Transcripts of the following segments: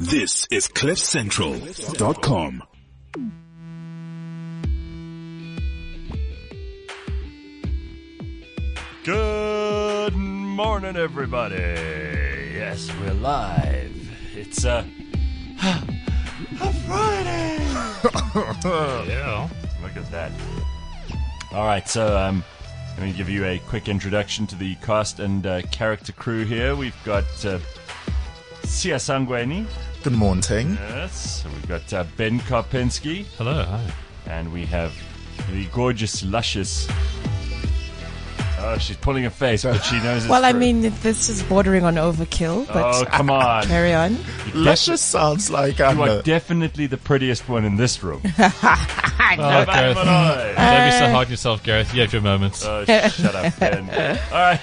This is CliffCentral.com. Good morning, everybody. Yes, we're live. It's a Friday. Yeah, look at that. All right, so I'm going to give you a quick introduction to the cast and character crew here. We've got Sia Sangweni. Good morning. Yes, we've got Ben Karpinski. Hello, hi. And we have the gorgeous, luscious... Oh, she's pulling a face, but she knows it's Well, I true. mean, this is bordering on overkill, but Oh, come on. carry on. Luscious sounds like You are definitely the prettiest one in this room. Well, Gareth, don't be so hard on yourself, Gareth. You have your moments. Oh, shut up, Ben. All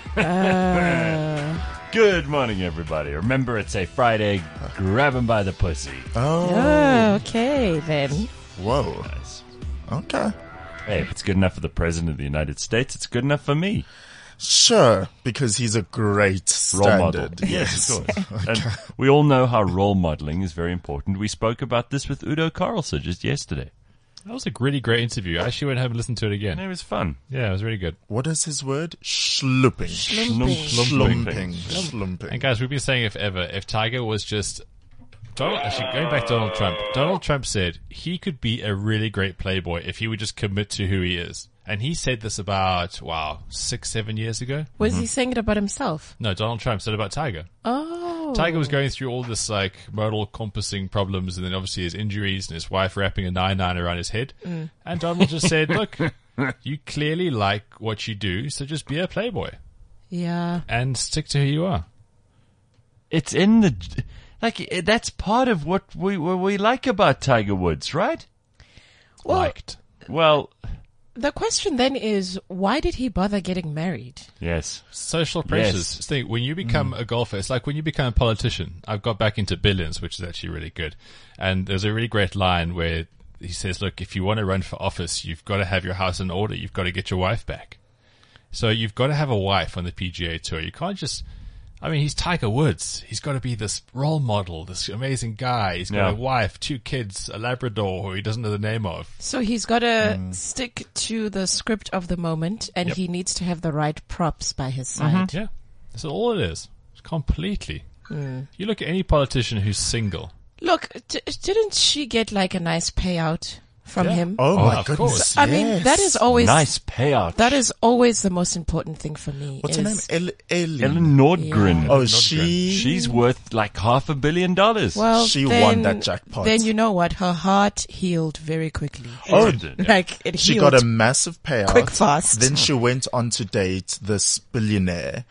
right. Good morning, everybody. Remember, it's a Friday. Grab him by the pussy. Oh, okay, then. Whoa. Nice. Okay. Hey, if it's good enough for the President of the United States, it's good enough for me. Sure, because he's a great Role model. standard. Yes. Of course. And we all know how role modeling is very important. We spoke about this with Udo Carlson just yesterday. That was a really great interview. I actually went home and listened to it again. And it was fun. Yeah, it was really good. What is his word? Schlumping. Schlumping. And guys, we've been saying if Tiger was just... Actually, going back to Donald Trump. Donald Trump said he could be a really great playboy if he would just commit to who he is. And he said this about, 6-7 years ago. Was he saying it about himself? No, Donald Trump said about Tiger. Oh. Tiger was going through all this modal compassing problems, and then obviously his injuries and his wife wrapping a 9-9 around his head. And Donald just said, look, you clearly like what you do, so just be a playboy Yeah. and stick to who you are. It's in the... that's part of what we like about Tiger Woods, right? Well, Liked. Well, the question then is, why did he bother getting married? yes. Social pressures. Yes. Think, when you become a golfer, it's like when you become a politician. I've got back into Billions, which is actually really good. And there's a really great line where he says, look, if you want to run for office, you've got to have your house in order. You've got to get your wife back. So you've got to have a wife on the PGA Tour. You can't just... I mean, he's Tiger Woods. He's got to be this role model, this amazing guy. He's got a wife, 2 kids, a Labrador who he doesn't know the name of. So he's got to stick to the script of the moment, and he needs to have the right props by his side. Yeah. That's all it is. Completely. You look at any politician who's single. Look, didn't she get like a nice payout from him? Oh my of goodness. course. I mean, that is always... Nice payout. That is always the most important thing for me. What's her name? Ellen. Ellen Nordgren. Oh, She's worth like $500 million. Well, She then, won that jackpot. Then you know what? Her heart healed very quickly. Oh, Like it she healed. got a massive payout. Quick, fast. Then she went on to date this billionaire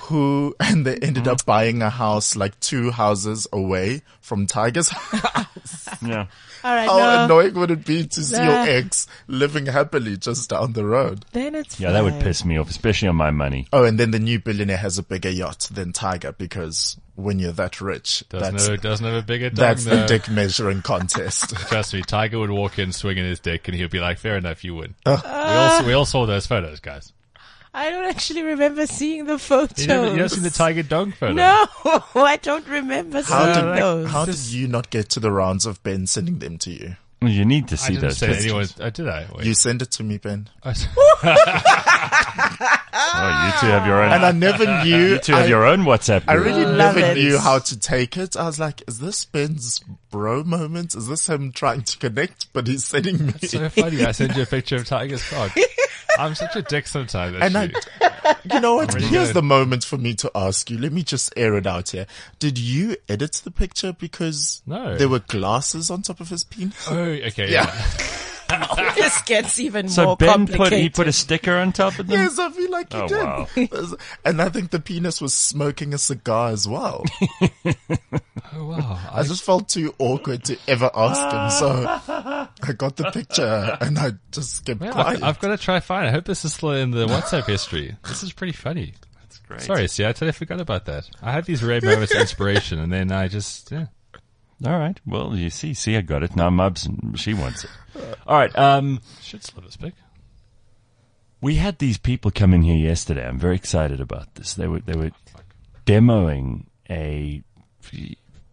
and they ended up buying a house like 2 houses away from Tiger's house. Yeah. All right, How no, annoying would it be to see your ex living happily just down the road? then it's Yeah, that would fine. piss me off, especially on my money. Oh, and then the new billionaire has a bigger yacht than Tiger because when you're that rich, Doesn't have a bigger dong, that's the though. dick measuring contest. Trust me, Tiger would walk in swinging his dick and he'd be like, fair enough, you win. We all saw those photos, guys. I don't actually remember seeing the photos. You don't see the Tiger dong photo? No, I don't remember seeing those. How did you not get to the rounds of Ben sending them to you? Well, you need to I see didn't those say pictures. anyone. Did I? Wait. You send it to me, Ben. Oh, you two have your own. And I never knew. You two have your own WhatsApp I group. really Love never it. knew how to take it. I was like, is this Ben's bro moment? Is this him trying to connect? But he's sending me. So funny. I sent you a picture of Tiger's cock. I'm such a dick sometimes. And Actually. you know what? really Here's good. the moment for me to ask you. Let me just air it out here. Did you edit the picture because No. there were glasses on top of his penis? Oh, okay. Yeah. This gets even So more Ben complicated. put a sticker on top of them? Yes, I feel like you Oh, did. wow. And I think the penis was smoking a cigar as well. Oh, wow. I just felt too awkward to ever ask him. So I got the picture and I just kept quiet. I've got to try find it. I hope this is still in the WhatsApp history. This is pretty funny. That's great. Sorry, see, I totally forgot about that. I have these rare moments of inspiration and then I just, yeah. All right. Well, you see, I got it. Now Mubs, she wants it. All right. Should slip this pic. We had these people come in here yesterday. I'm very excited about this. They were demoing a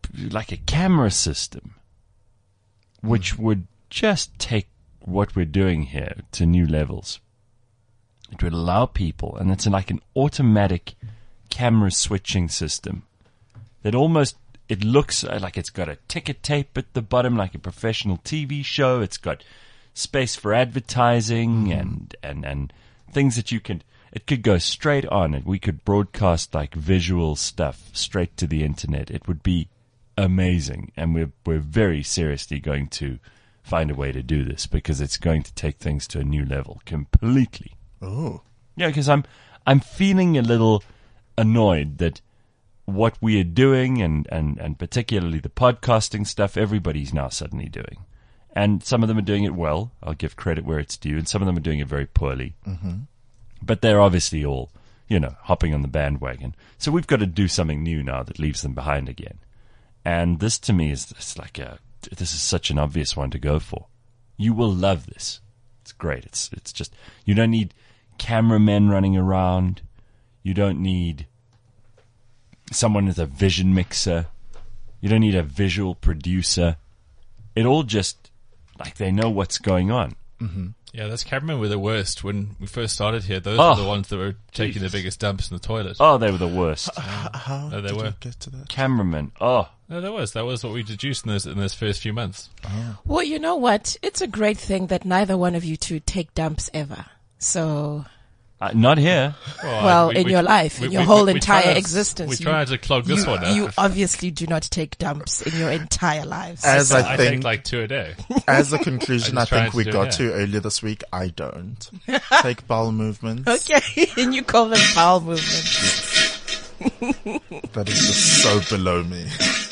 like a camera system, which would just take what we're doing here to new levels. It would allow people, and it's like an automatic camera switching system that almost, it looks like it's got a ticker tape at the bottom, like a professional TV show. It's got space for advertising and things that you can, it could go straight on, and we could broadcast like visual stuff straight to the internet. It would be amazing, and we're very seriously going to find a way to do this, because it's going to take things to a new level completely. Oh. Yeah, because I'm feeling a little annoyed that what we are doing, and particularly the podcasting stuff, everybody's now suddenly doing. And some of them are doing it well. I'll give credit where it's due. And some of them are doing it very poorly. Mm-hmm. But they're obviously all, hopping on the bandwagon. So we've got to do something new now that leaves them behind again. And this to me is this is such an obvious one to go for. You will love this. It's great. It's just, you don't need cameramen running around. You don't need someone with a vision mixer. You don't need a visual producer. It all just, like, they know what's going on. Mm-hmm. Yeah, those cameramen were the worst. When we first started here, those were the ones that were taking the biggest dumps in the toilet. Oh, they were the worst. How No, they did were. you get to that? Cameramen. Oh. No, that was what we deduced in those first few months. Well, you know what? It's a great thing that neither one of you two take dumps ever. So, Not here. well, in your life, in your whole entire tried- existence. We tried to clog this one up. You obviously do not take dumps in your entire lives. As I I take think, like 2 a day. as a conclusion, I I just tried think we to do got it, to earlier this week, I don't take bowel movements. Okay, and you call them bowel movements. That is just so below me.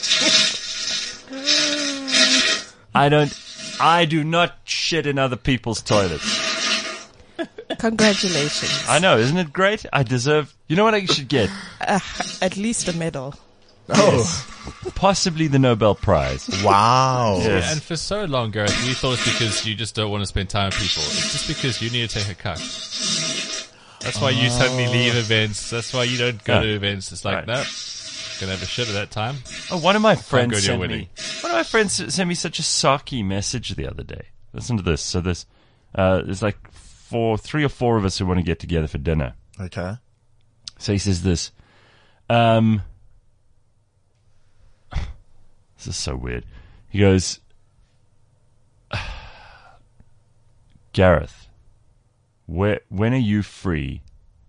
I do not shit in other people's toilets. Congratulations. I know, isn't it great? I deserve, you know what I should get? At least a medal. Oh, Possibly the Nobel Prize. wow. Yes. Yeah, and for so long, Gareth, we thought it's because you just don't want to spend time with people. It's just because you need to take a cuck. That's why you suddenly leave events. That's why you don't go Yeah. to events. It's like, Right. nope, gonna have a shit at that time. Oh, one of my go friends to your sent wedding. me. One of my friends sent me such a sarky message the other day. Listen to this. So there's like 3 or 4 of us who want to get together for dinner. Okay. So he says this. This is so weird. He goes, Gareth, when are you free?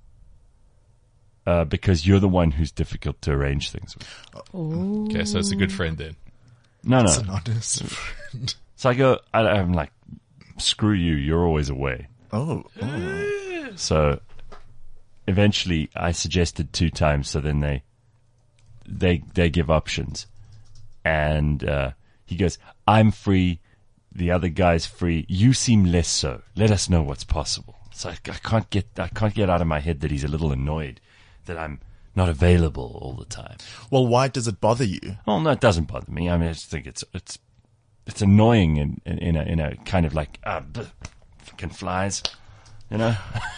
Because you're the one who's difficult to arrange things with. Okay, so it's a good friend then. No. It's an honest friend. So I go, I'm like, screw you, you're always away. Oh. So eventually I suggested 2 times, so then they give options. And he goes, I'm free, the other guy's free, you seem less so. Let us know what's possible. So I can't get out of my head that he's a little annoyed that I'm not available all the time. Well, why does it bother you? Well, no, it doesn't bother me. I mean, I just think it's annoying in a kind of like fucking flies, you know.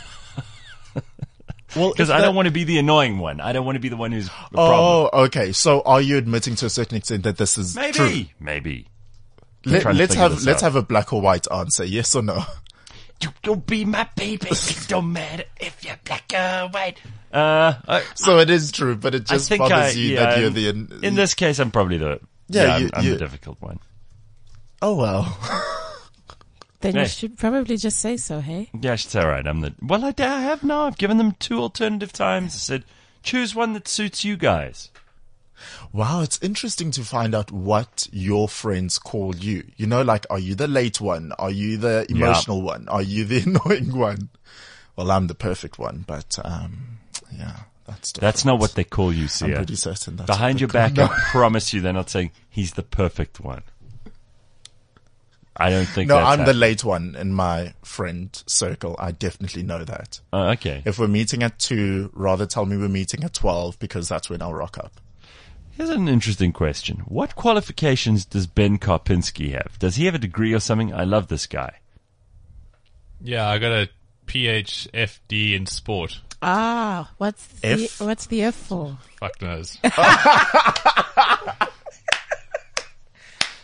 Well, Because I don't want to be the annoying one. I don't want to be the one who's the problem. Oh, okay. So are you admitting to a certain extent that this is true? Maybe. I'm trying to Let's figure this let's out. have a black or white answer. Yes or no? You'll be my baby. It don't matter if you're black or white. So it is true, but it just bothers you that you're the. In this case, I'm probably the. I'm the difficult one. Oh well. Then Hey. you should probably just say so, hey? Yeah, it's all right. I'm the. Well, I have now. I've given them 2 alternative times. I said, choose one that suits you guys. Wow, it's interesting to find out what your friends call you. You know, like, are you the late one? Are you the emotional one? Are you the annoying one? Well, I'm the perfect one, but yeah, that's different. That's not what they call you, I'm Sia. pretty certain that's Behind what your they back, call- I promise you, they're not saying he's the perfect one. I don't think No, that's I'm the happening. late one in my friend circle. I definitely know that. Oh, okay. If we're meeting at 2, rather tell me we're meeting at 12 because that's when I'll rock up. Here's an interesting question. What qualifications does Ben Karpinski have? Does he have a degree or something? I love this guy. Yeah, I got a PhD in sport. What's F? the F for? Fuck knows.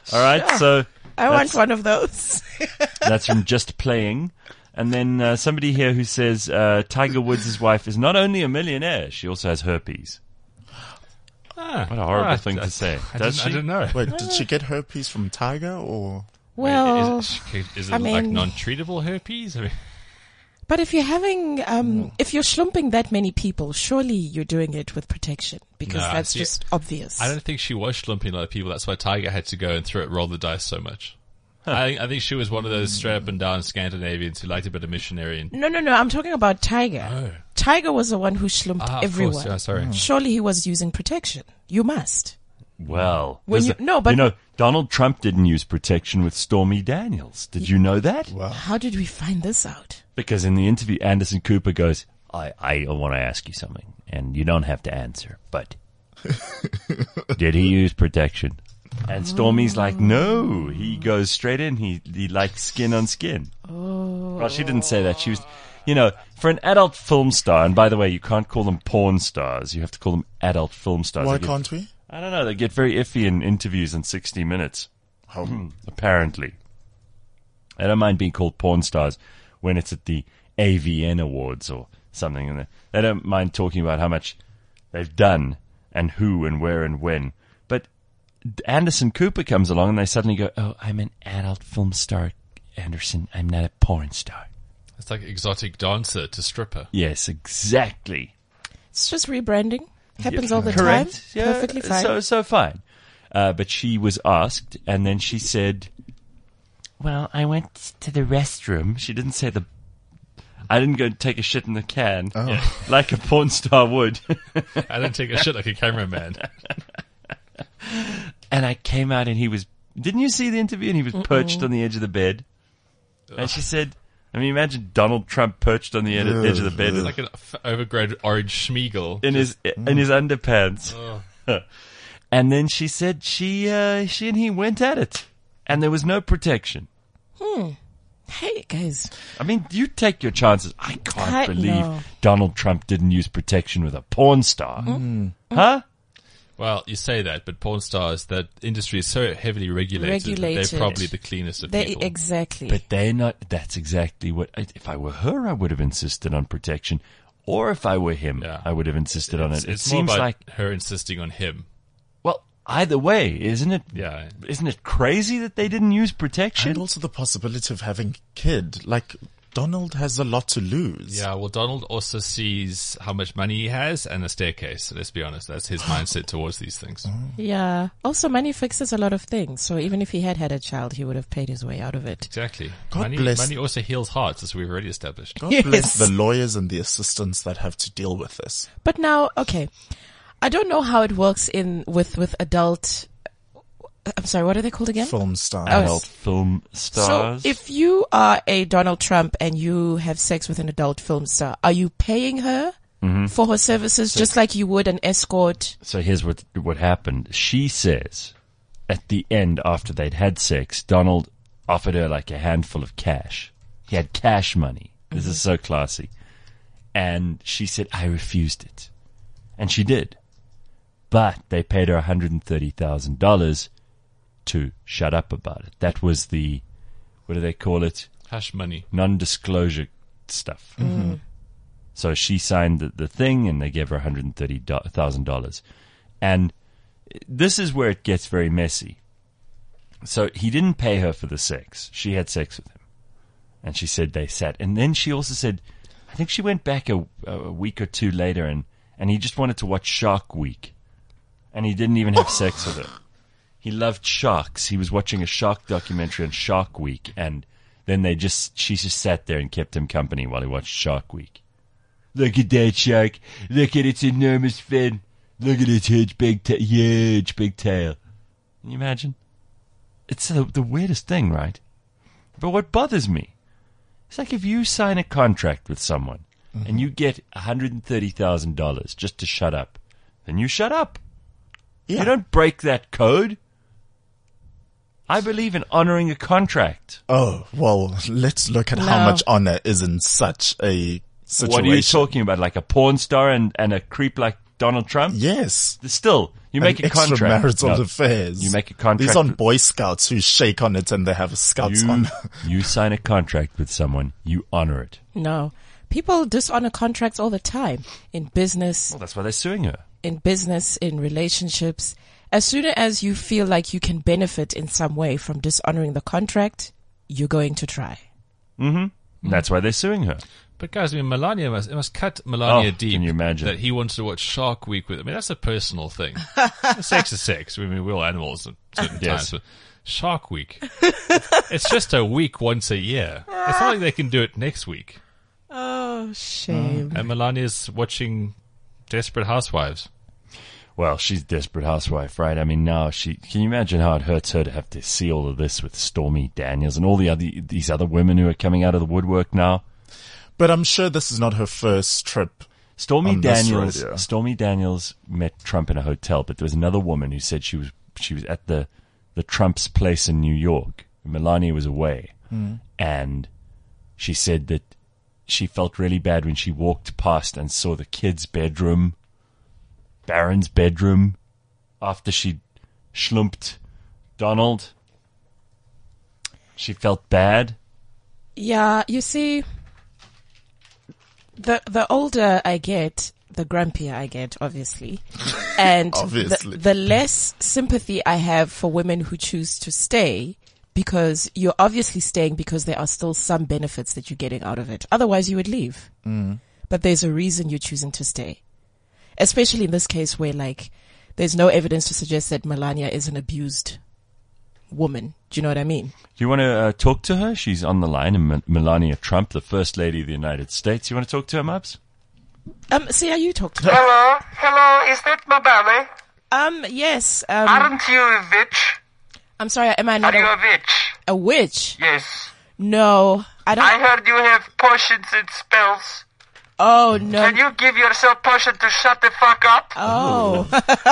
All right, so I want one of those. that's from Just Playing. And then somebody here who says Tiger Woods' wife is not only a millionaire, she also has herpes. What a horrible thing to say. I didn't know. Wait, did she get herpes from Tiger or? Well, is it I mean- like non-treatable herpes? I mean, but if you're having, if you're schlumping that many people, surely you're doing it with protection because No, that's see, just obvious. I don't think she was schlumping a lot of people. That's why Tiger had to go and roll the dice so much. I think she was one of those straight up and down Scandinavians who liked a bit of missionary. And, No. I'm talking about Tiger. Oh. Tiger was the one who schlumped of everyone. course, yeah, sorry. Surely he was using protection. You must. Well, When there's you- no, but- you know, Donald Trump didn't use protection with Stormy Daniels. Did you know that? How did we find this out? Because in the interview, Anderson Cooper goes, I want to ask you something, and you don't have to answer, but did he use protection? And Stormy's like, no. He goes straight in. He likes skin on skin. Well, she didn't say that. She was, you know, for an adult film star, and by the way, you can't call them porn stars. You have to call them adult film stars. Why They get- can't we? I don't know. They get very iffy in interviews in 60 Minutes. Apparently. I don't mind being called porn stars when it's at the AVN Awards or something. And they don't mind talking about how much they've done and who and where and when. But Anderson Cooper comes along and they suddenly go, oh, I'm an adult film star, Anderson. I'm not a porn star. It's like exotic dancer to stripper. Yes, exactly. It's just rebranding. Happens all the Correct. time. Yeah, Perfectly fine. So fine. But she was asked, and then she said, well, I went to the restroom. She didn't say I didn't go take a shit in the can, like a porn star would. I don't take a shit like a cameraman. And I came out and didn't you see the interview? And he was perched on the edge of the bed. And she said, I mean, imagine Donald Trump perched on the edge of the bed Like an overgrown orange Schmiegel. in his underpants. And then she said she and he went at it. And there was no protection. Hey, guys. I mean, you take your chances. I can't believe know. Donald Trump didn't use protection with a porn star. Huh? Well, you say that, but porn stars, that industry is so heavily regulated. Regulated. They're probably the cleanest of They people. exactly. But they're not. That's exactly what. If I were her, I would have insisted on protection. Or if I were him, Yeah. I would have insisted on it. It It's more seems about like, her insisting on him. well, either way, isn't it? Yeah. Isn't it crazy that they didn't use protection? And also the possibility of having a kid. Like, Donald has a lot to lose. Yeah, well, Donald also sees how much money he has and a staircase. Let's be honest, that's his mindset towards these things. Yeah. Also, money fixes a lot of things. So even if he had a child, he would have paid his way out of it. Exactly. God money bless- money also heals hearts, as we've already established. God Yes. bless the lawyers and the assistants that have to deal with this. But now, okay, I don't know how it works with adult. I'm sorry, what are they called again? Film stars. Adult film stars. So if you are a Donald Trump and you have sex with an adult film star, are you paying her for her services just like you would an escort? So here's what happened. She says, at the end, after they'd had sex, Donald offered her like a handful of cash. He had cash money. This is so classy. And she said, I refused it. And she did. But they paid her $130,000 to shut up about it. That was the, what do they call it? Hush money. Non-disclosure stuff. So she signed the thing, and they gave her $130,000. And this is where it gets very messy. So he didn't pay her for the sex. She had sex with him. And she said they sat. And then she also said, I think she went back a week or two later, and he just wanted to watch Shark Week. And he didn't even have sex with her. He loved sharks. He was watching a shark documentary on Shark Week, and then she just sat there and kept him company while he watched Shark Week. Look at that shark. Look at its enormous fin. Look at its huge big tail. Can you imagine? It's the weirdest thing, right? But what bothers me, it's like if you sign a contract with someone and you get $130,000 just to shut up, then you shut up. Yeah. You don't break that code. I believe in honoring a contract. Oh, well, let's look at how No. much honor is in such a situation. What are you talking about? Like a porn star and a creep like Donald Trump? Yes. Still, you make a contract. Extramarital affairs. You make a contract. These aren't Boy Scouts who shake on it and they have a Scouts on. You sign a contract with someone, you honor it. No. People dishonor contracts all the time. In business. Well, that's why they're suing her. In business, in relationships. As soon as you feel like you can benefit in some way from dishonoring the contract, you're going to try. Mm-hmm. That's why they're suing her. But guys, I mean, Melania must cut Melania deep. Can you imagine? That he wants to watch Shark Week with. I mean, that's a personal thing. Sex is sex. I mean, we're all animals at certain times. But Shark Week. It's just a week once a year. It's not like they can do it next week. Oh, shame. And Melania's watching Desperate Housewives. Well, she's Desperate Housewife, right? I mean, now can you imagine how it hurts her to have to see all of this with Stormy Daniels and all these other women who are coming out of the woodwork now? But I'm sure this is not her first trip. Stormy Daniels met Trump in a hotel, but there was another woman who said she was at the Trump's place in New York. Melania was away, and she said that she felt really bad when she walked past and saw the kid's bedroom, Barron's bedroom, after she schlumped Donald. She felt bad. Yeah, you see, the older I get, the grumpier I get, obviously. And Obviously. The less sympathy I have for women who choose to stay, because you're obviously staying because there are still some benefits that you're getting out of it. Otherwise, you would leave. But there's a reason you're choosing to stay. Especially in this case where, like, there's no evidence to suggest that Melania is an abused woman. Do you know what I mean? Do you want to talk to her? She's on the line, and Melania Trump, the First Lady of the United States. You want to talk to her, Mubs? See how you talk to her. Hello, is that Mabale? Yes. Aren't you a witch? I'm sorry, am I not Are you a witch? a witch? Yes. No, I don't. I heard you have potions and spells. Oh, no. Can you give yourself potion to shut the fuck up? Oh.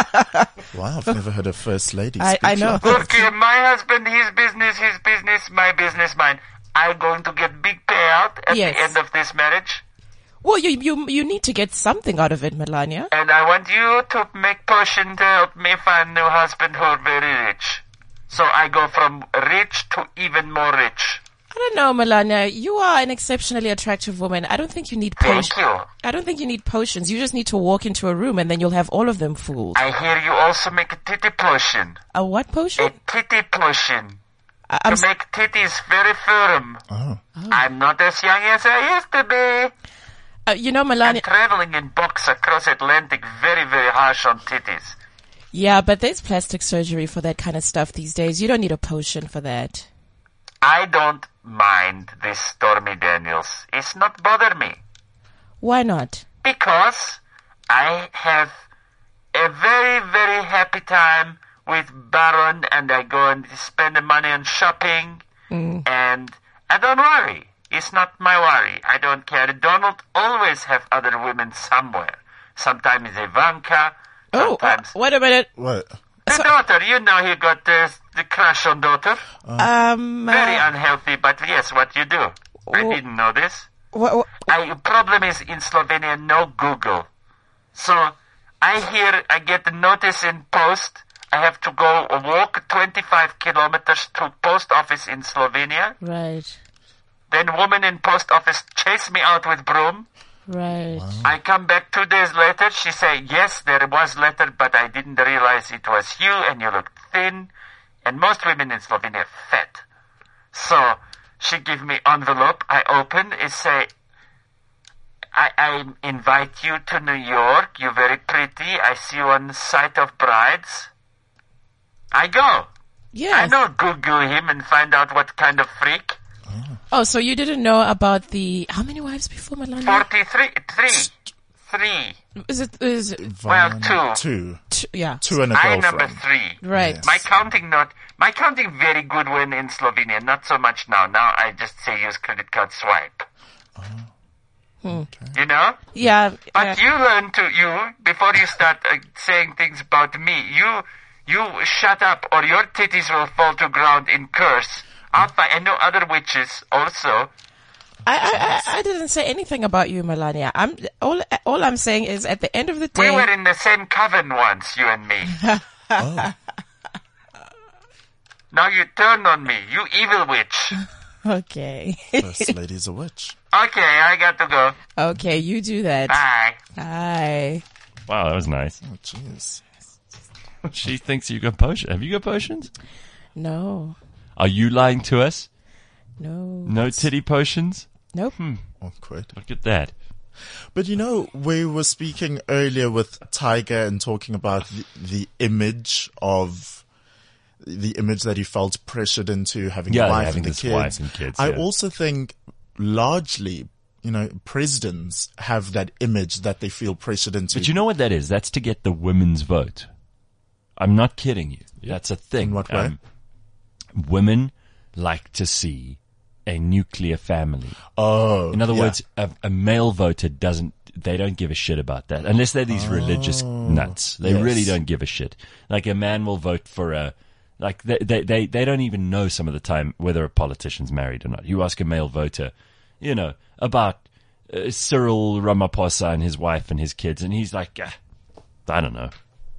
Wow, I've never heard a First Lady speak I know. like that. Okay, my husband, his business, my business, mine. I'm going to get big payout at Yes. the end of this marriage. Well, you need to get something out of it, Melania. And I want you to make potion to help me find a new husband who's very rich. So I go from rich to even more rich. I don't know, Melania. You are an exceptionally attractive woman. I don't think you need Thank potions. you. I don't think you need potions. You just need to walk into a room and then you'll have all of them fooled. I hear you also make a titty potion. A what A potion? titty potion. I'm To make titties very firm. Oh. I'm not as young as I used to be. you know, I'm Melania. traveling in box across Atlantic, very, very harsh on titties. Yeah, but there's plastic surgery for that kind of stuff these days. You don't need a potion for that. I don't mind this Stormy Daniels. It's not bother me. Why not? Because I have a very, very happy time with Baron, and I go and spend the money on shopping, and I don't worry. It's not my worry. I don't care. Donald always have other women somewhere. Sometimes Ivanka. Oh, Sometimes wait a minute. What? the daughter. You know he got the crush on daughter. Very unhealthy, but yes, what you do. I didn't know this. Problem is in Slovenia, no Google. So I get the notice in post. I have to go walk 25 kilometers to post office in Slovenia. Right. Then woman in post office chase me out with broom. Right. Wow. I come back 2 days later. She say, yes, there was letter, but I didn't realize it was you, and you look thin. And most women in Slovenia are fat. So she give me envelope. I open. It say, I invite you to New York. You're very pretty. I see you on Sight of Brides. I go. Yes. I don't Google him and find out what kind of freak. Oh, so you didn't know about how many wives before Melania? 43. Three. Is it? Well, two. Yeah. 2 and a I'm girlfriend. number 3. Right. Yes. My counting very good when in Slovenia, not so much now. Now I just say use credit card swipe. Okay. You know? Yeah. But you learn before you start saying things about me, you shut up or your titties will fall to ground in curse. I know other witches also I didn't say anything about you, Melania. All I'm saying is at the end of the We day, were in the same coven once, you and me. Now you turn on me, you evil witch. okay. First lady's a witch. Okay, I got to go. Okay, you do that. Bye. Bye. Wow, that was nice. Oh, jeez. She thinks you got potions. Have you got potions? No. Are you lying to us? No. No titty potions? Nope. Awkward. Look at that. But you know, we were speaking earlier with Tiger and talking about the image that he felt pressured into having a wife having and the this kids. wife and kids. I yeah. also think largely, you know, presidents have that image that they feel pressured into. But you know what that is? That's to get the women's vote. I'm not kidding you. That's a thing. In what way? Women like to see a nuclear family. Oh. In other yeah. words, a male voter they don't give a shit about that. Unless they're these religious nuts. They Yes. really don't give a shit. Like a man will vote for they don't even know some of the time whether a politician's married or not. You ask a male voter, you know, about Cyril Ramaphosa and his wife and his kids, and he's like, I don't know.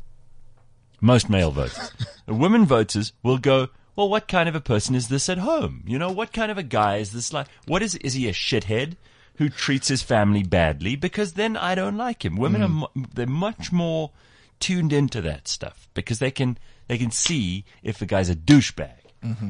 Most male voters. Women voters will go, well, what kind of a person is this at home? You know, what kind of a guy is this like? Is he a shithead who treats his family badly? Because then I don't like him. Women they're much more tuned into that stuff because they can see if the guy's a douchebag. Mm-hmm.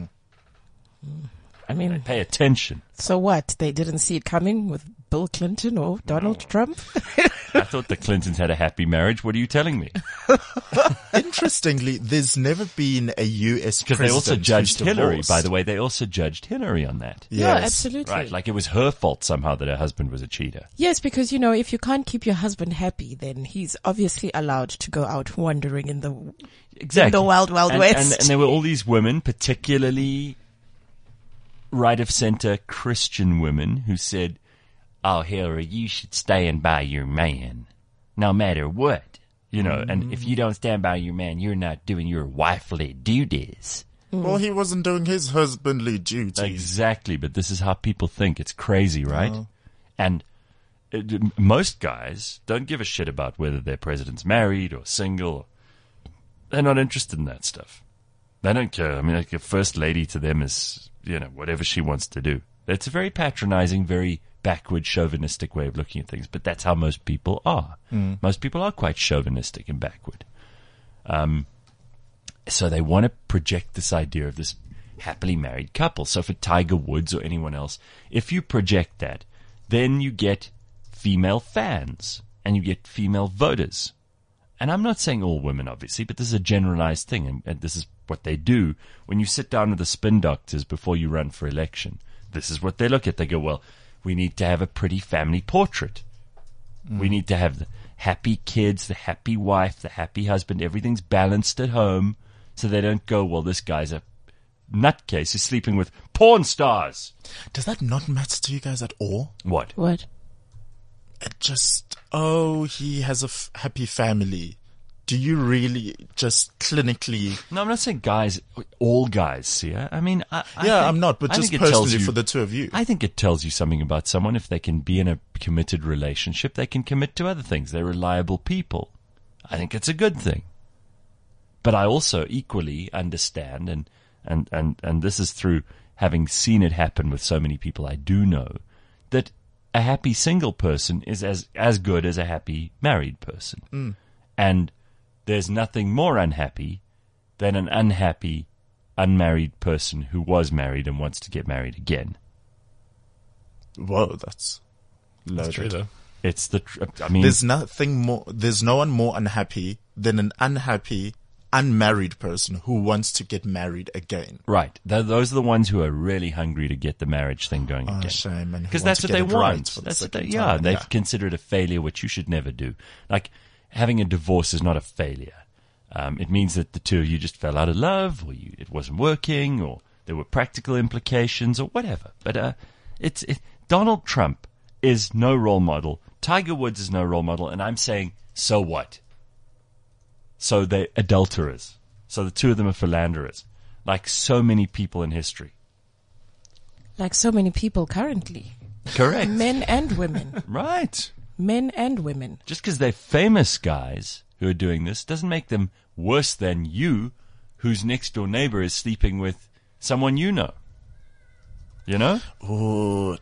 I mean, They pay attention. so what? They didn't see it coming with Bill Clinton or Donald Trump? I thought the Clintons had a happy marriage. What are you telling me? Interestingly, there's never been a U.S. Because president they also judged who's Hillary, divorced. by the way. They also judged Hillary on that. Yeah, Yes. absolutely. Right, like it was her fault somehow that her husband was a cheater. Yes, because, you know, if you can't keep your husband happy, then he's obviously allowed to go out wandering in the Exactly. wild, wild and, west. And there were all these women, particularly right of center Christian women, who said, "Oh, Hillary, you should stand by your man, no matter what. You know, and if you don't stand by your man, you're not doing your wifely duties." Well, he wasn't doing his husbandly duties. Exactly, but this is how people think. It's crazy, right? And most guys don't give a shit about whether their president's married or single. They're not interested in that stuff. They don't care. I mean, like a first lady to them is, you know, whatever she wants to do. It's a very patronizing, very backward, chauvinistic way of looking at things, but that's how most people are. Most people are quite chauvinistic and backward. So they want to project this idea of this happily married couple. So for Tiger Woods or anyone else, if you project that, then you get female fans and you get female voters. And I'm not saying all women, obviously, but this is a generalized thing, and this is what they do when you sit down with the spin doctors before you run for election. This is what they look at. They go, well, we need to have a pretty family portrait. We need to have the happy kids, the happy wife, the happy husband. Everything's balanced at home, so they don't go, well, this guy's a nutcase who's sleeping with porn stars. Does that not matter to you guys at all? What? What? It just, he has a happy family. Do you really just clinically... No, I'm not saying guys, all guys, see. I mean, I I'm not, but I just think it tells personally you- for the two of you. I think it tells you something about someone. If they can be in a committed relationship, they can commit to other things. They're reliable people. I think it's a good thing. But I also equally understand, and this is through having seen it happen with so many people I do know, that a happy single person is as good as a happy married person. And there's nothing more unhappy than an unhappy, unmarried person who was married and wants to get married again. Whoa, that's loaded. That's true, though. It's I mean, There's no one more unhappy than an unhappy, unmarried person who wants to get married again. right. Those are the ones who are really hungry to get the marriage thing going Oh, again. shame. And who Because want that's to what get they it right want. for the That's what second they, time. they've considered a failure, which you should never do. Like, having a divorce is not a failure. It means that the two of you just fell out of love, or it wasn't working, or there were practical implications, or whatever. But Donald Trump is no role model. Tiger Woods is no role model, and I'm saying, so what? So they're adulterers. So the two of them are philanderers, like so many people in history. Like so many people currently. Correct. Men and women. Right. Men and women. Just because they're famous guys who are doing this doesn't make them worse than you, whose next door neighbor is sleeping with someone you know. You know? Oh,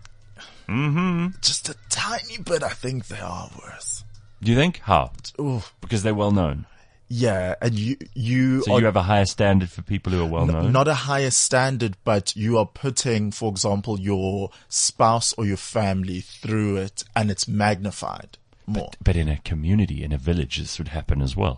just a tiny bit. I think they are worse. Do you think? How? Oh, Because they're well known. yeah, and you So are you have a higher standard for people who are well known? not a higher standard, but you are putting, for example, your spouse or your family through it, and it's magnified more. But in a community, in a village, this would happen as well.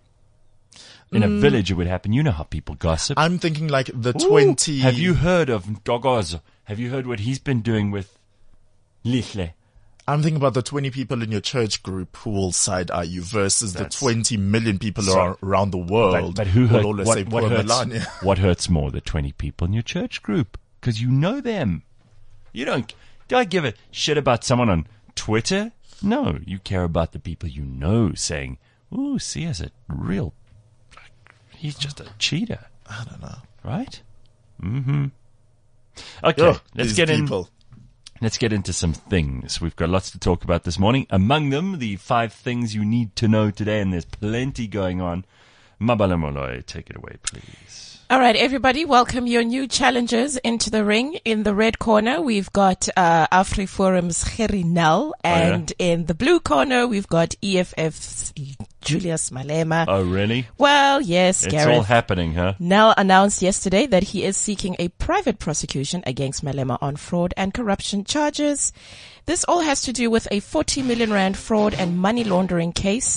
In a village, it would happen. You know how people gossip. I'm thinking like the Ooh, 20. Have you heard of Dogozo? Have you heard what he's been doing with Lihle? I'm thinking about the 20 people in your church group who will side-eye you versus the 20 million people around the world. But who who will hurt, always say, what "Poor hurts, Melania." what hurts more, the 20 people in your church group? Because you know them. You don't. Do I give a shit about someone on Twitter? No, you care about the people you know saying, "Ooh, Sia's a real. He's just a cheater." I don't know. Right? Mm-hmm. Okay, Ugh, let's these get in. people. Let's get into some things. We've got lots to talk about this morning. Among them, the 5 things you need to know today, and there's plenty going on. Mabala Moloi, take it away, please. All right, everybody, welcome your new challengers into the ring. In the red corner, we've got AfriForum's Gerrie Nel, and in the blue corner, we've got EFF's Julius Malema. Oh, really? Well, yes, It's Gareth. all happening, huh? Nel announced yesterday that he is seeking a private prosecution against Malema on fraud and corruption charges. This all has to do with a 40 million rand fraud and money laundering case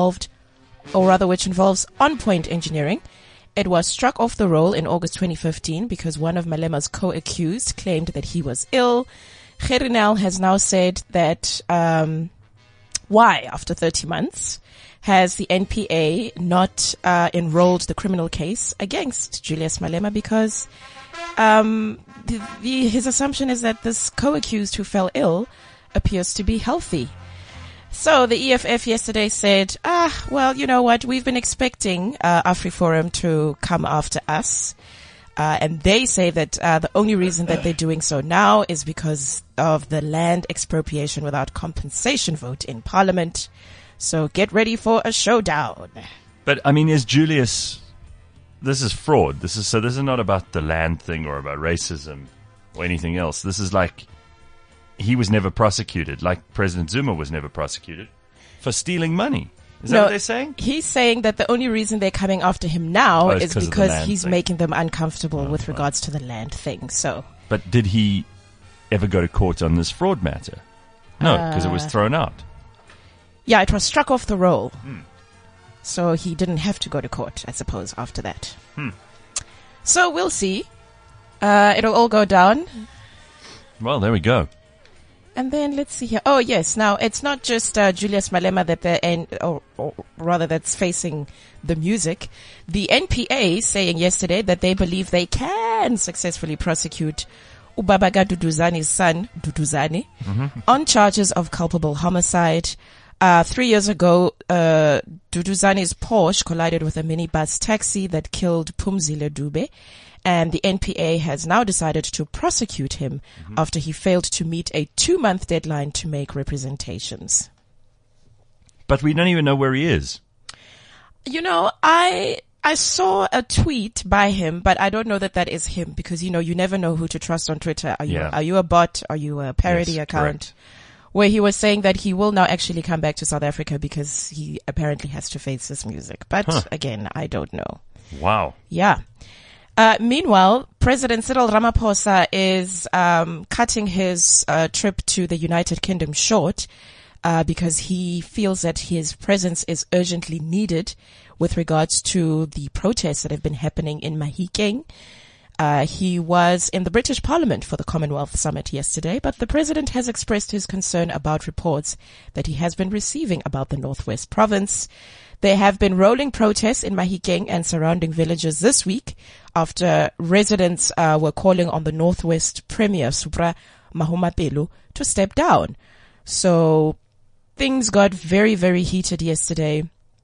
which involves On Point Engineering. It was struck off the roll in August 2015 because one of Malema's co-accused claimed that he was ill. Gerrie Nel has now said that why, after 30 months, has the NPA not enrolled the criminal case against Julius Malema because his assumption is that this co-accused who fell ill appears to be healthy. So the EFF yesterday said, well, you know what? We've been expecting AfriForum to come after us. And they say that the only reason that they're doing so now is because of the land expropriation without compensation vote in Parliament. So get ready for a showdown. But, I mean, is Julius... This is fraud. This is not about the land thing or about racism or anything else. This is like... He was never prosecuted, like President Zuma was never prosecuted, for stealing money. Is that what they're saying? He's saying that the only reason they're coming after him now is because he's thing. making them uncomfortable with regards to the land thing. So, But did he ever go to court on this fraud matter? No, because it was thrown out. yeah, it was struck off the roll. So he didn't have to go to court, I suppose, after that. So we'll see. It'll all go down. Well, there we go. And then let's see here. Oh, yes. Now, it's not just Julius Malema that's facing the music. The NPA saying yesterday that they believe they can successfully prosecute Ubabaga Duduzani's son, Duduzane, on charges of culpable homicide. 3 years ago, Duduzani's Porsche collided with a minibus taxi that killed Phumzile Dube. And the NPA has now decided to prosecute him after he failed to meet a 2-month deadline to make representations. But we don't even know where he is. You know, I saw a tweet by him, but I don't know that is him because, you know, you never know who to trust on Twitter. Are you a bot? Are you a parody account? Correct. Where he was saying that he will now actually come back to South Africa because he apparently has to face this music. But again, I don't know. Wow. Yeah. Meanwhile, President Cyril Ramaphosa is cutting his trip to the United Kingdom short because he feels that his presence is urgently needed with regards to the protests that have been happening in Mahikeng. He was in the British Parliament for the Commonwealth Summit yesterday, but the president has expressed his concern about reports that he has been receiving about the Northwest Province. There have been rolling protests in Mahikeng and surrounding villages this week after residents were calling on the Northwest Premier, Supra Mahumapelo, to step down. So things got very, very heated yesterday.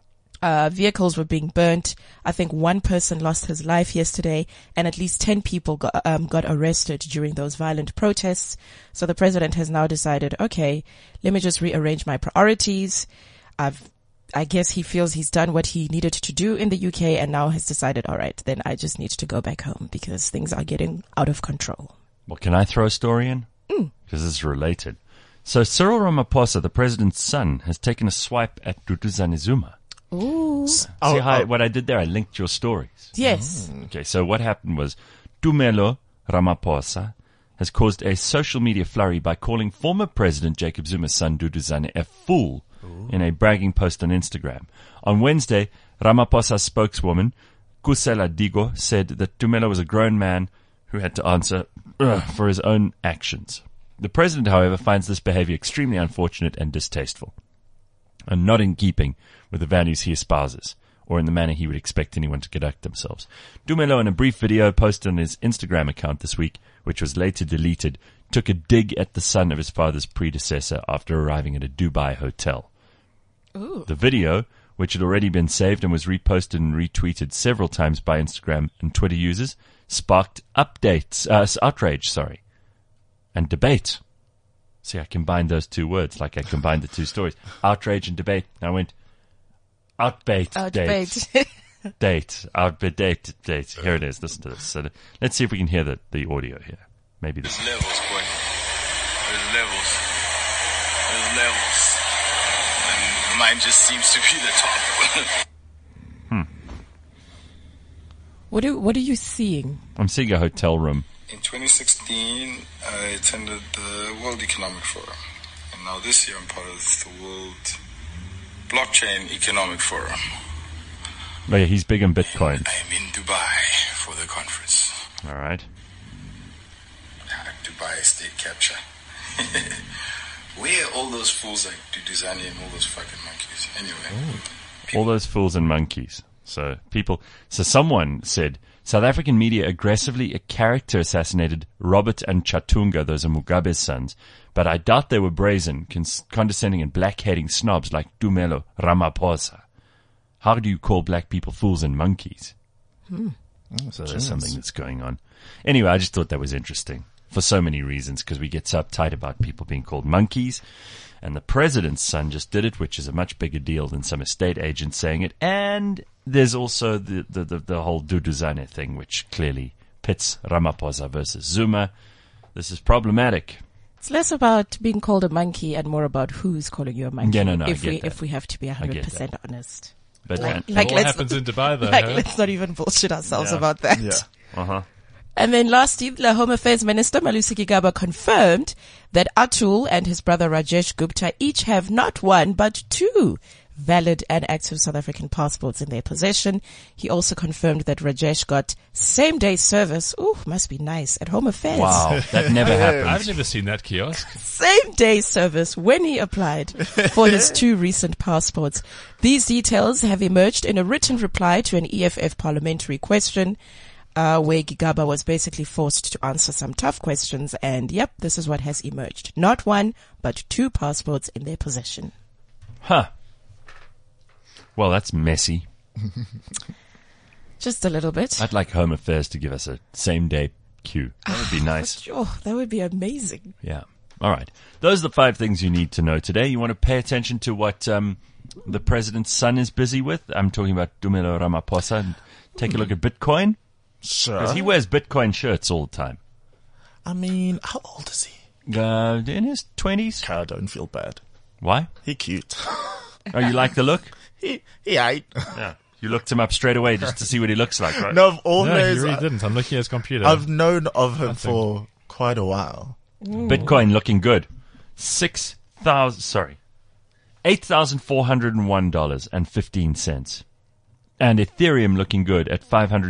Vehicles were being burnt. I think one person lost his life yesterday, and at least 10 people got arrested during those violent protests. So the president has now decided, okay, let me just rearrange my priorities. I guess he feels he's done what he needed to do in the UK, and now has decided, all right, then I just need to go back home because things are getting out of control. Well, can I throw a story in? Because this is related. So Cyril Ramaphosa, the president's son, has taken a swipe at Duduzane Zuma. Ooh. See how what I did there? I linked your stories. Yes. Okay, so what happened was Tumelo Ramaphosa has caused a social media flurry by calling former President Jacob Zuma's son Duduzane a fool in a bragging post on Instagram. On Wednesday, Ramaphosa's spokeswoman, Kusela Digo, said that Tumelo was a grown man who had to answer for his own actions. The president, however, finds this behavior extremely unfortunate and distasteful, and not in keeping with the values he espouses, or in the manner he would expect anyone to conduct themselves. Tumelo, in a brief video posted on his Instagram account this week, which was later deleted, took a dig at the son of his father's predecessor after arriving at a Dubai hotel. Ooh. The video, which had already been saved and was reposted and retweeted several times by Instagram and Twitter users, sparked outrage, and debate. See, I combined those two words like I combined the two stories. Outrage and debate. I went, date. Here it is. Listen to this. So let's see if we can hear the audio here. Maybe this. There's levels, boy. There's levels. And mine just seems to be the top. What are you seeing? I'm seeing a hotel room. In 2016, I attended the World Economic Forum. And now this year I'm part of the World Blockchain Economic Forum. Oh yeah, he's big on Bitcoin. I'm in Dubai for the conference. All right. Dubai state capture. Where are all those fools like Duduzane and all those fucking monkeys? Anyway. All those fools and monkeys. So someone said, South African media aggressively character assassinated Robert and Chatunga, those are Mugabe's sons, but I doubt they were brazen, condescending and black-heading snobs like Tumelo Ramaphosa. How do you call black people fools and monkeys? So there's something that's going on. Anyway, I just thought that was interesting for so many reasons, because we get so uptight about people being called monkeys. And the president's son just did it, which is a much bigger deal than some estate agent saying it. And there's also the whole Duduzane thing, which clearly pits Ramaphosa versus Zuma. This is problematic. It's less about being called a monkey and more about who's calling you a monkey. Yeah, no, if we have to be 100% honest. But like what let's happens in Dubai, though? let's not even bullshit ourselves about that. Yeah. And then lastly, the Home Affairs Minister, Malusi Gigaba, confirmed that Atul and his brother Rajesh Gupta each have not one, but two valid and active South African passports in their possession. He also confirmed that Rajesh got same-day service. Ooh, must be nice at Home Affairs. Wow, that never happened. I've never seen that kiosk. Same-day service when he applied for his two recent passports. These details have emerged in a written reply to an EFF parliamentary question, where Gigaba was basically forced to answer some tough questions, and yep, this is what has emerged. Not one, but two passports in their possession. Huh. Well, that's messy. Just a little bit. I'd like Home Affairs to give us a same-day queue. That would be nice. Sure, that would be amazing. Yeah. All right. Those are the 5 things you need to know today. You want to pay attention to what the president's son is busy with? I'm talking about Tumelo Ramaphosa. And take a look at Bitcoin. Sure. Because he wears Bitcoin shirts all the time. I mean, how old is he? In his 20s. I don't feel bad. Why? He cute. Oh, you like the look? he ain't. Yeah. You looked him up straight away just to see what he looks like, right? No, I've No, always, you really didn't. I'm looking at his computer. I've known of him for quite a while. Bitcoin looking good. $8,401.15. And Ethereum looking good at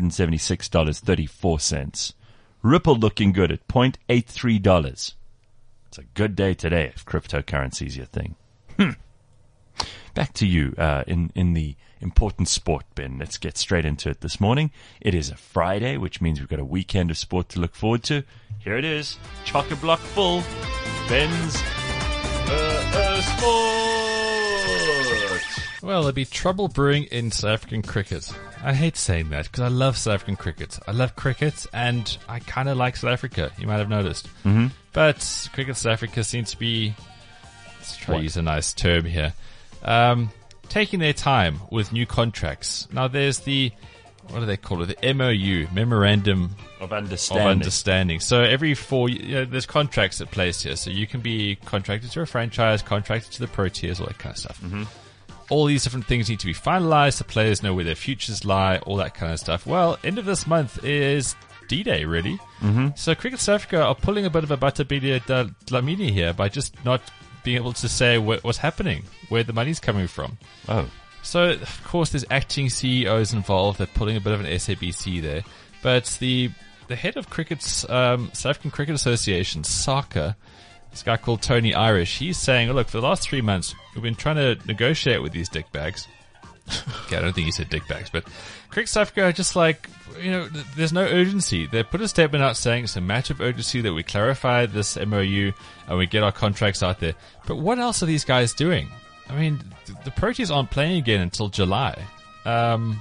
$576.34. Ripple looking good at $0.83. It's a good day today if cryptocurrency is your thing. Back to you in the important sport, Ben. Let's get straight into it this morning. It is a Friday, which means we've got a weekend of sport to lock forward to. Here it is. Chock-a-block full. Ben's sport. Well, there'll be trouble brewing in South African cricket. I hate saying that because I love South African cricket. I love cricket and I kind of like South Africa. You might have noticed. Mm-hmm. But Cricket South Africa seems to be, let's try to use a nice term here, taking their time with new contracts. Now there's what do they call it? The MOU, Memorandum of Understanding. So every 4 years, there's contracts that place here. So you can be contracted to a franchise, contracted to the Proteas, all that kind of stuff. Mm-hmm. All these different things need to be finalized. The players know where their futures lie, all that kind of stuff. Well, end of this month is D-Day, really. Mm-hmm. So Cricket South Africa are pulling a bit of a Batabelia Dlamini here by just not being able to say what's happening, where the money's coming from. Oh. So, of course, there's acting CEOs involved. They're pulling a bit of an SABC there. But the head of cricket's South African Cricket Association, SACA, this guy called Tony Irish, he's saying, look, for the last 3 months, we've been trying to negotiate with these dickbags. Okay, I don't think he said dickbags, but Cricket South Africa are just like, there's no urgency. They put a statement out saying it's a matter of urgency that we clarify this MOU and we get our contracts out there. But what else are these guys doing? I mean, the Proteas aren't playing again until July. Why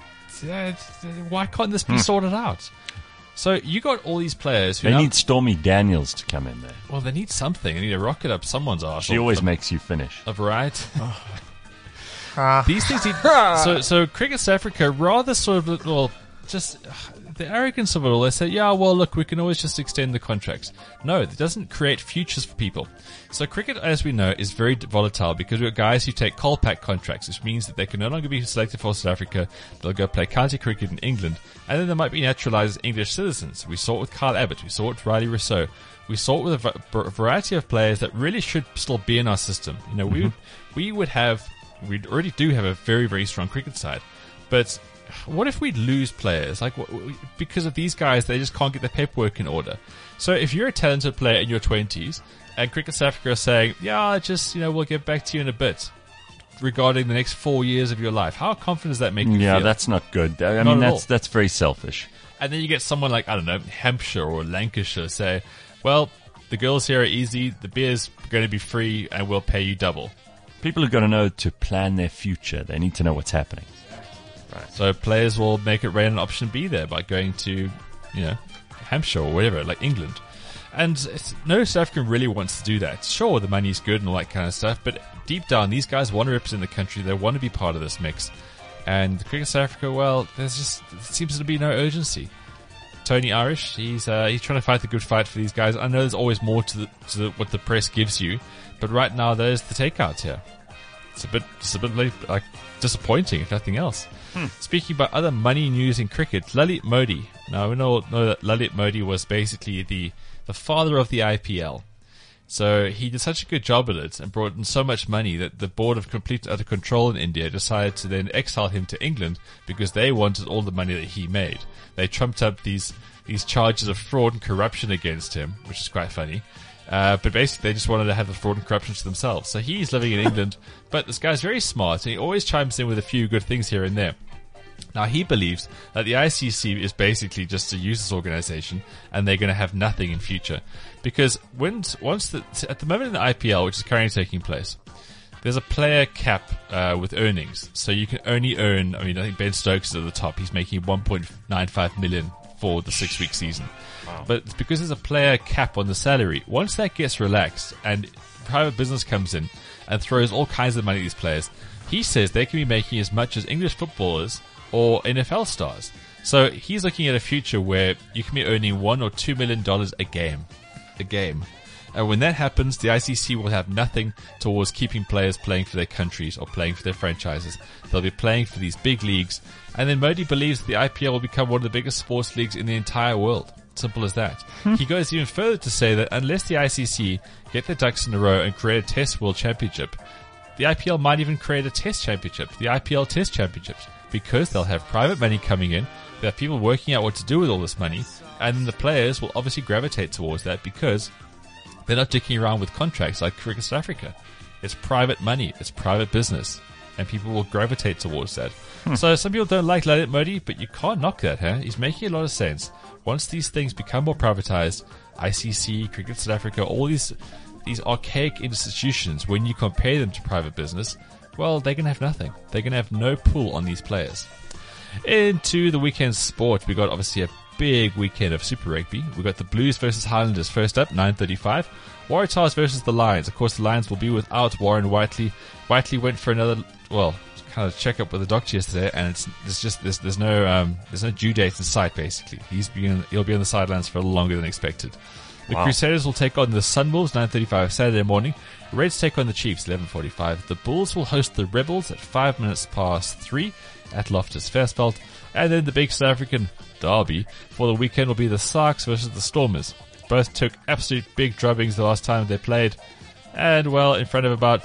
can't this be sorted out? So you got all these players who they need Stormy Daniels to come in there. Well, they need something. They need to rocket up someone's arse. She always makes you finish. Right? These things need... So Cricket South Africa, rather sort of, well, just the arrogance of it all, they say, yeah, well, look, we can always just extend the contracts. No, it doesn't create futures for people. So cricket, as we know, is very volatile because we've got guys who take Colpack contracts, which means that they can no longer be selected for South Africa. They'll go play county cricket in England, and then they might be naturalized as English citizens. We saw it with Kyle Abbott. We saw it with Riley Rousseau. We saw it with a variety of players that really should still be in our system. We already do have a very, very strong cricket side, but what if we lose players? Because of these guys, they just can't get their paperwork in order. So if you're a talented player in your 20s, and Cricket South Africa are saying, yeah, we'll get back to you in a bit regarding the next 4 years of your life, how confident does that make you feel? Yeah, that's not good. I mean, that's very selfish. And then you get someone like, I don't know, Hampshire or Lancashire say, well, the girls here are easy, the beer's going to be free, and we'll pay you double. People have got to know to plan their future. They need to know what's happening. Right. So players will make it rain on option B there by going to, Hampshire or whatever, like England. And no South African really wants to do that. Sure, the money's good and all that kind of stuff, but deep down, these guys want to represent the country. They want to be part of this mix. And Cricket South Africa, well, there seems to be no urgency. Tony Irish, he's trying to fight the good fight for these guys. I know there's always more to what the press gives you, but right now there's the takeouts here. It's a bit like disappointing, if nothing else. Speaking about other money news in cricket, Lalit Modi. Now we know that Lalit Modi was basically the father of the IPL. So he did such a good job at it and brought in so much money that the board of complete utter control in India decided to then exile him to England because they wanted all the money that he made. They trumped up these charges of fraud and corruption against him, which is quite funny. But basically they just wanted to have the fraud and corruption to themselves. So he's living in England, but this guy's very smart and he always chimes in with a few good things here and there. Now he believes that the ICC is basically just a useless organization and they're going to have nothing in future. Because at the moment in the IPL, which is currently taking place, there's a player cap with earnings. So you can only earn, I think Ben Stokes is at the top. He's making 1.95 million for the 6-week season. Wow. But it's because there's a player cap on the salary. Once that gets relaxed and private business comes in and throws all kinds of money at these players, he says they can be making as much as English footballers or NFL stars. So he's looking at a future where you can be earning $1 or $2 million a game. And when that happens, the ICC will have nothing towards keeping players playing for their countries or playing for their franchises. They'll be playing for these big leagues. And then Modi believes the IPL will become one of the biggest sports leagues in the entire world. Simple as that. He goes even further to say that unless the ICC get their ducks in a row and create a Test World Championship, the IPL might even create a Test Championship, the IPL Test Championships, because they'll have private money coming in, they'll have people working out what to do with all this money, and then the players will obviously gravitate towards that because they're not dicking around with contracts like Cricket South Africa. It's private money, it's private business, and people will gravitate towards that. So some people don't like Lalit Modi, but you can't knock that, huh? He's making a lot of sense. Once these things become more privatized, ICC, Cricket South Africa, all these archaic institutions, when you compare them to private business, well, they're going to have nothing. They're going to have no pull on these players. Into the weekend sport, we got obviously a big weekend of Super Rugby. We got the Blues versus Highlanders first up, 9:35. Waratahs versus the Lions. Of course, the Lions will be without Warren Whiteley. Whiteley went for another, kind of checkup with the doctor yesterday, and there's no due date in sight. Basically, he'll be on the sidelines for longer than expected. The Crusaders will take on the Sunwolves, 9:35 Saturday morning. Reds take on the Chiefs, 11:45. The Bulls will host the Rebels at 3:05 at Loftus Versfeld. And then the big South African derby for the weekend will be the Sharks versus the Stormers. Both took absolute big drubbings the last time they played. And, in front of about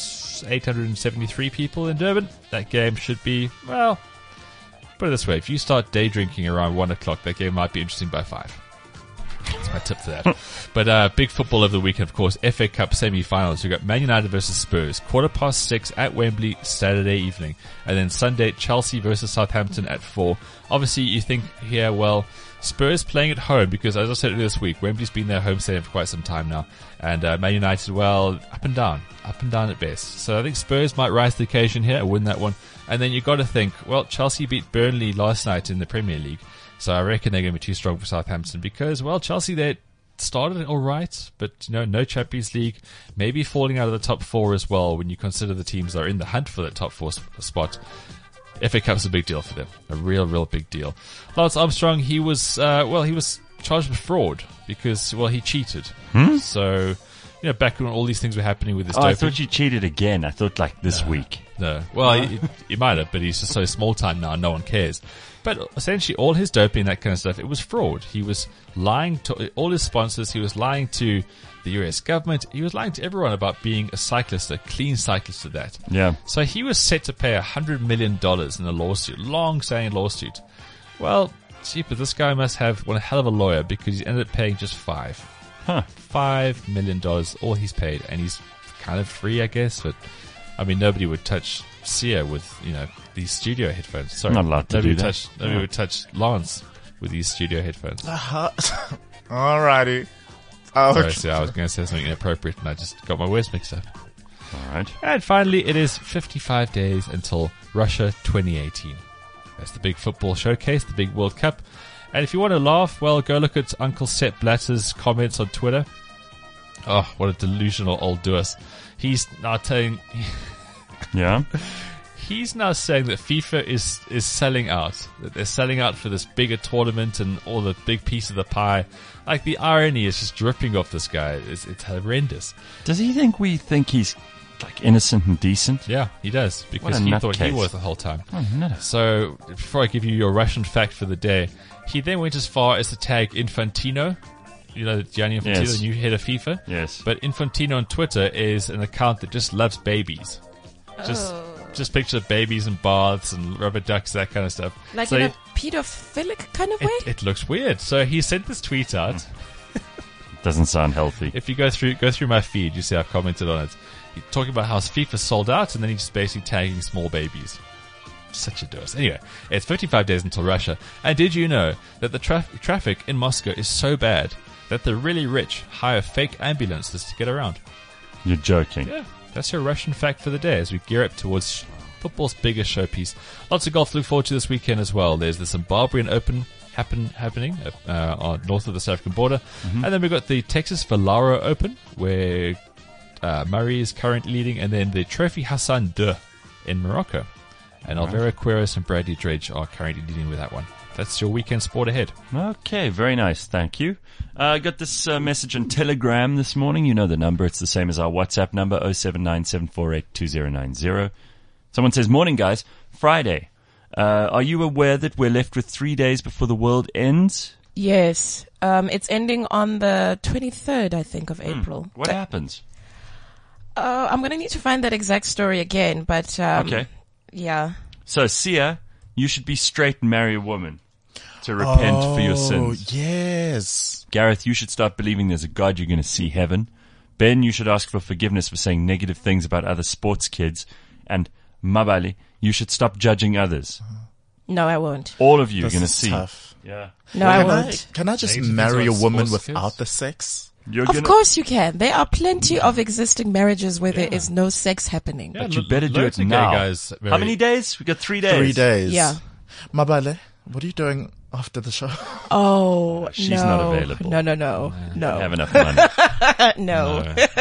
873 people in Durban, that game should be, put it this way. If you start day drinking around 1 o'clock, that game might be interesting by 5. That's my tip for that. But big football of the weekend, of course, FA Cup semi-finals. We've got Man United versus Spurs, 6:15 at Wembley, Saturday evening. And then Sunday, Chelsea versus Southampton at 4. Obviously, you think here, Spurs playing at home, because as I said this week, Wembley's been their home stadium for quite some time now. And Man United, up and down at best. So I think Spurs might rise to the occasion here and win that one. And then you've got to think, Chelsea beat Burnley last night in the Premier League. So I reckon they're going to be too strong for Southampton because, Chelsea, they started all right, but, no Champions League. Maybe falling out of the top 4 as well when you consider the teams that are in the hunt for that top 4 spot. FA Cup's a big deal for them. A real big deal. Lance Armstrong, he was charged with fraud because, he cheated. So, back when all these things were happening with this doping. I thought you cheated again. I thought this week. No. He might have, but he's just so small time now, no one cares. But essentially, all his doping, that kind of stuff, it was fraud. He was lying to all his sponsors. He was lying to the US government. He was lying to everyone about being a cyclist, a clean cyclist at that. Yeah. So he was set to pay $100 million in a lawsuit, long-standing lawsuit. But this guy must have one hell of a lawyer because he ended up paying just $5 million, all he's paid. And he's kind of free, I guess. But, nobody would touch Sia with, these studio headphones. Sorry. Not allowed to do that. Nobody would touch Lance with these studio headphones. Alrighty. Sorry, so I was going to say something inappropriate and I just got my words mixed up. Alright. And finally, it is 55 days until Russia 2018. That's the big football showcase, the big World Cup. And if you want to laugh, go look at Uncle Sepp Blatter's comments on Twitter. Oh, what a delusional old doers. He's now telling... Yeah? He's now saying that FIFA is selling out. That they're selling out for this bigger tournament and all the big piece of the pie. Like, the irony is just dripping off this guy. It's horrendous. Does he think we think he's, innocent and decent? Yeah, he does. Because he thought he was the whole time. Oh, no. So, before I give you your Russian fact for the day, he then went as far as to tag Infantino. Gianni Infantino, Yes. the new head of FIFA. Yes. But Infantino on Twitter is an account that just loves babies. Just pictures of babies and baths and rubber ducks, that kind of stuff. Like so in a pedophilic kind of way? it looks weird. So he sent this tweet out. Doesn't sound healthy. If you go through my feed, you see I've commented on it. He's talking about how FIFA sold out, and then he's just basically tagging small babies. Such a dose. Anyway, it's 55 days until Russia. And did you know that the traffic in Moscow is so bad that the really rich hire fake ambulances to get around? You're joking. Yeah. That's your Russian fact for the day as we gear up towards football's biggest showpiece. Lots of golf to look forward to this weekend as well. There's the Zimbabwean Open happening north of the South African border. Mm-hmm. And then we've got the Texas Valero Open where Murray is currently leading, and then the Trophy Hassan II in Morocco. And Alvaro Quiros and Bradley Dredge are currently leading with that one. That's your weekend sport ahead. Okay, very nice. Thank you. I got this message on Telegram this morning. You know the number. It's the same as our WhatsApp number, 0797482090. Someone says, morning, guys. Friday. Are you aware that we're left with 3 days before the world ends? Yes. It's ending on the 23rd, I think, of April. What happens? I'm going to need to find that exact story again, but... okay. Yeah. So, Sia, you should be straight and marry a woman to repent for your sins. Oh, yes. Gareth, you should start believing there's a God, you're going to see heaven. Ben, you should ask for forgiveness for saying negative things about other sports kids. And Mabali, you should stop judging others. No, I won't. All of you are This going to is see. tough. Yeah. No, I won't. Can I just Negative marry a things about woman sports without kids? the sex? Of course you can. There are plenty of existing marriages where there is no sex happening. Yeah, But you better do loads it of gay now. guys How many days? We got 3 days. 3 days. Yeah. Mabale, what are you doing after the show? Oh, She's no. not available. No. Have enough money. No.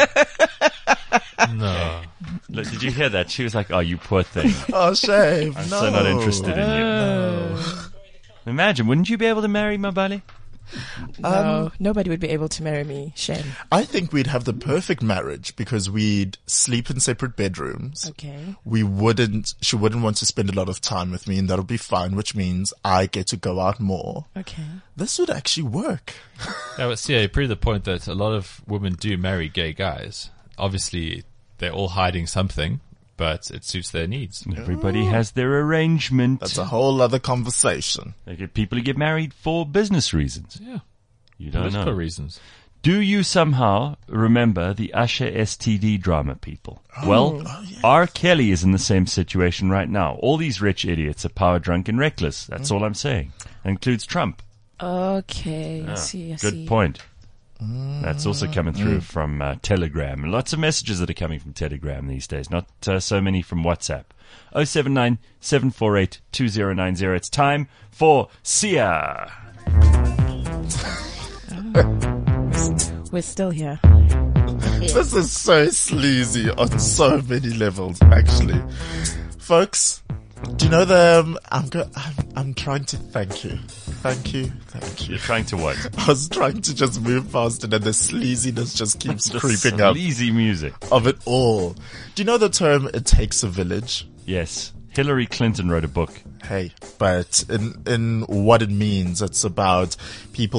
No. Look, did you hear that? She was like, "Oh, you poor thing. Oh, shame. I'm no. so not interested in you." Imagine, wouldn't you be able to marry Mabale? No. Nobody would be able to marry me. Shame. I think we'd have the perfect marriage because we'd sleep in separate bedrooms. Okay. She wouldn't want to spend a lot of time with me, and that'll be fine, which means I get to go out more. Okay. This would actually work. Yeah, but see, you prove the point that a lot of women do marry gay guys. Obviously, they're all hiding something, but it suits their needs. Everybody has their arrangement. That's a whole other conversation. They get people who get married for business reasons. Yeah. You don't Political know. reasons. Do you somehow remember the Usher STD drama, people? Well, R. Kelly is in the same situation right now. All these rich idiots are power drunk and reckless. That's all I'm saying. That includes Trump. Okay. I see. Good point. That's also coming through from Telegram. Lots of messages that are coming from Telegram these days, not so many from WhatsApp. 079 748 2090. It's time for Sia. We're still here. This is so sleazy on so many levels, actually. Folks, do you know I'm trying to thank you. Thank you. You're trying to what? I was trying to just move past it, and the sleaziness just keeps creeping up Easy music. of it all. Do you know the term "it takes a village"? Yes. Hillary Clinton wrote a book. Hey, but in what it means, it's about people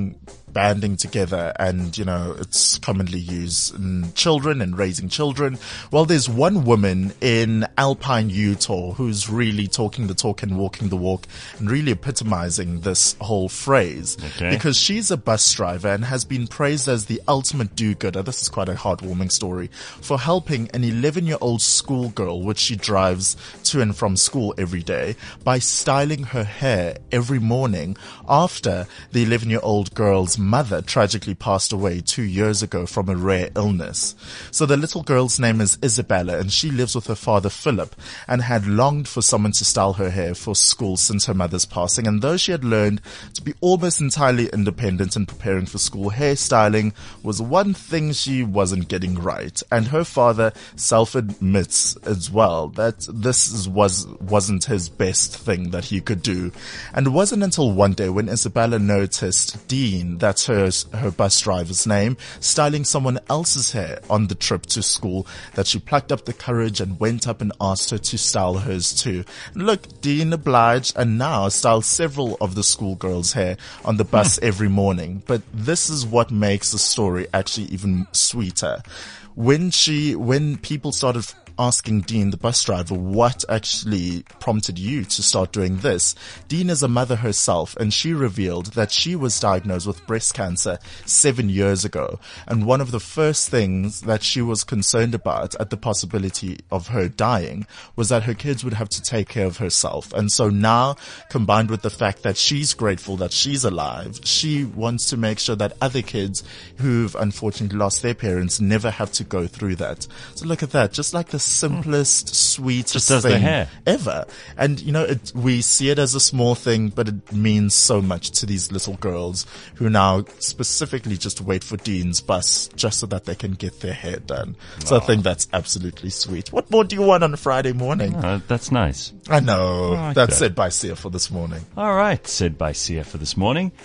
banding together, and it's commonly used in children and raising children. Well, there's one woman in Alpine, Utah who's really talking the talk and walking the walk and really epitomizing this whole phrase. Okay. Because she's a bus driver and has been praised as the ultimate do-gooder. This is quite a heartwarming story, for helping an 11-year-old schoolgirl, which she drives to and from school every day, by styling her hair every morning after the 11-year-old girl's mother tragically passed away 2 years ago from a rare illness. So the little girl's name is Isabella, and she lives with her father Philip, and had longed for someone to style her hair for school since her mother's passing. And though she had learned to be almost entirely independent in preparing for school, hairstyling was one thing she wasn't getting right. And her father self-admits as well that this wasn't his best thing that he could do. And it wasn't until one day when Isabella noticed Dean, that's her bus driver's name, styling someone else's hair on the trip to school, that she plucked up the courage and went up and asked her to style hers too. And look, Dean obliged and now styles several of the schoolgirls' hair on the bus every morning. But this is what makes the story actually even sweeter. When people started asking Dean, the bus driver, what actually prompted you to start doing this, Dean is a mother herself, and she revealed that she was diagnosed with breast cancer 7 years ago. And one of the first things that she was concerned about at the possibility of her dying was that her kids would have to take care of herself. And so now, combined with the fact that she's grateful that she's alive, she wants to make sure that other kids who've unfortunately lost their parents never have to go through that. So look at that, just like the simplest, sweetest Just does the thing hair. ever. And we see it as a small thing, but it means so much to these little girls who now specifically just wait for Dean's bus just so that they can get their hair done. So I think that's absolutely sweet. What more do you want on a Friday morning? That's nice. I know. like That's that. it by Sia for this morning. All right, said by Sia for this morning.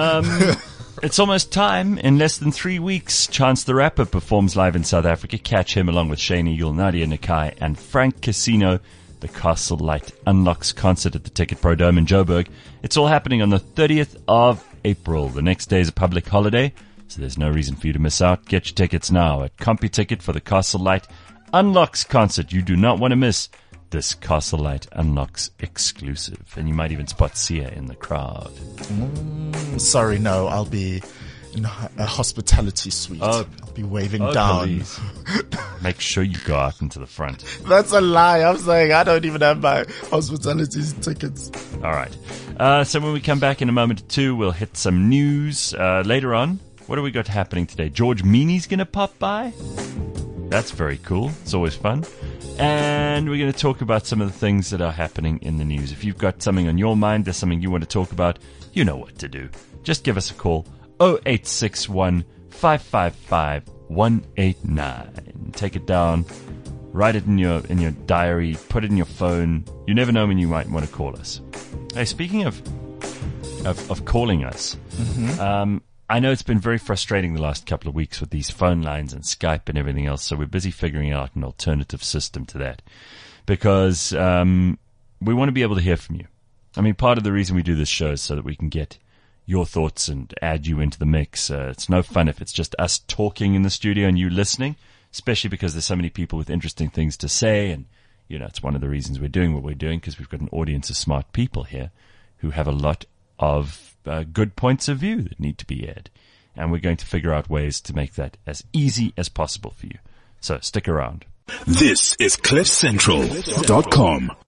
It's almost time. In less than 3 weeks, Chance the Rapper performs live in South Africa. Catch him along with Shane Eagle, Nadia Nakai, and Frank Casino. The Castle Light Unlocks concert at the Ticket Pro Dome in Joburg. It's all happening on the 30th of April. The next day is a public holiday, so there's no reason for you to miss out. Get your tickets now at CompuTicket for the Castle Light Unlocks concert. You do not want to miss this Castle Light Unlocks exclusive. And you might even spot Sia in the crowd. Sorry, no, I'll be in a hospitality suite. Oh. I'll be waving down. Please. Make sure you go out into the front. That's a lie. I'm saying I don't even have my hospitality tickets. All right. So when we come back in a moment or two, we'll hit some news. Later on, What do we got happening today? George Meany's going to pop by. That's very cool. It's always fun. And we're going to talk about some of the things that are happening in the news. If you've got something on your mind, there's something you want to talk about, you know what to do. Just give us a call. 0861 555 189. Take it down. Write it in your diary. Put it in your phone. You never know when you might want to call us. Hey, speaking of calling us, I know it's been very frustrating the last couple of weeks with these phone lines and Skype and everything else. So we're busy figuring out an alternative system to that, because we want to be able to hear from you. I mean, part of the reason we do this show is so that we can get your thoughts and add you into the mix. It's no fun if it's just us talking in the studio and you listening, especially because there's so many people with interesting things to say. And, you know, it's one of the reasons we're doing what we're doing, because we've got an audience of smart people here who have a lot of good points of view that need to be aired. And we're going to figure out ways to make that as easy as possible for you. So stick around. This is CliffCentral.com.